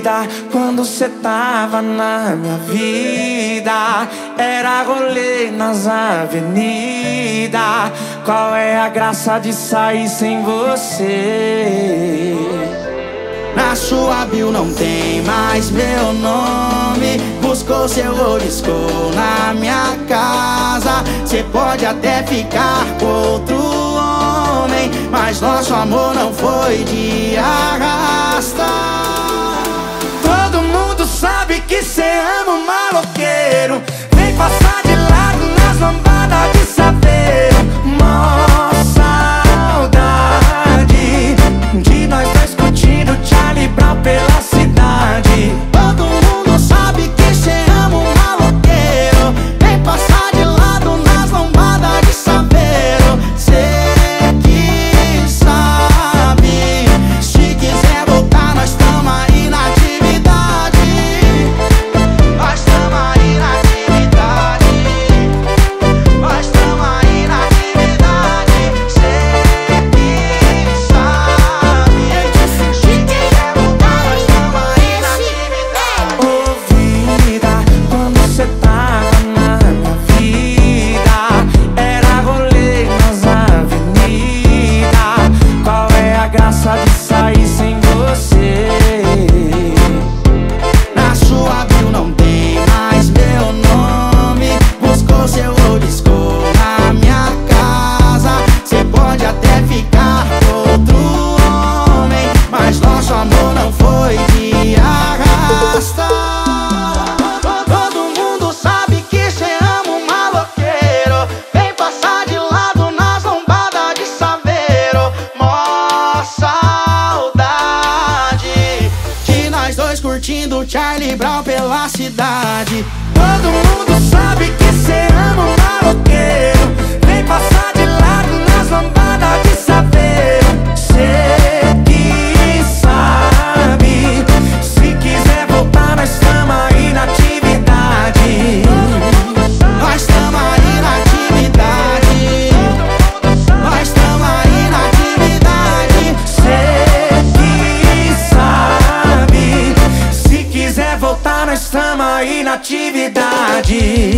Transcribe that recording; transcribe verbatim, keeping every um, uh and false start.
vida quando cê tava na minha vida. Era rolê nas avenidas. Qual é a graça de sair sem você? Na sua bio não tem mais meu nome. Buscou seu riscou na minha casa. Cê pode até ficar com outro homem, mas nosso amor não foi de arrasta. Todo mundo sabe que cê ama um maloqueiro. Vem passar de lado nas lambadas de saveiro. Mó saudade de nós dois curtindo Charlie Brown pela cidade. Todo mundo sabe que cê ama um maloqueiro. Vem passar de lado nas lambadas de saveiro. Cê que sabe, se quiser voltar nós tamo aí na atividade. Nós tamo aí na atividade. Nós tamo aí na atividade. Cê que sabe, se quiser voltar nós tamo aí na atividade. Ô vida, quando cê tava na minha vida, era rolê nas avenidas. Qual é a graça de sair sem você? Na sua bio não tem mais meu nome. Buscou seu riscou na minha casa. Cê pode até ficar com outro homem, mas nosso amor não foi de arrasta. Todo mundo sabe que cê ama um maloqueiro. Vem passar de lado nas lombadas de saveiro. Mó saudade de nós dois curtindo Charlie Brown pela cidade. Todo mundo sabe que cê ama um maloqueiro. Vem passar de lado nas lambadas de saveiro. Cê que sabe, se quiser voltar nós tamo aí na atividade. Nós tamo aí na atividade. Nós tamo aí na atividade. Cê que sabe, se quiser voltar nós tamo aí na atividade.